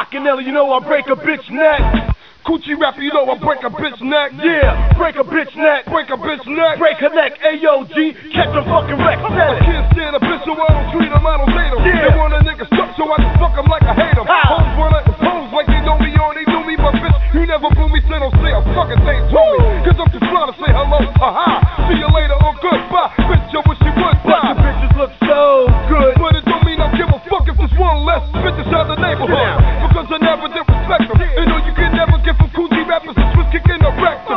Machiavelli, you know I break a bitch neck. Coochie rapper, you know I break a bitch neck. Yeah, break a bitch neck, break a bitch neck, break her neck. AOG, catch a fucking wreck. I can't stand a bitch, so I don't treat him, I don't date him. Yeah. They want a nigga stuck, so I can fuck him like I hate him. Hoes wanna impose like they know me or they knew me, but bitch, you never blew me, so don't say a fucking thing to me. Cause I'm too fly to say hello, haha. See you later or goodbye, bitch, I wish you would die. But the bitches look so good, but it don't mean I give a fuck if there's one less bitch inside the neighborhood.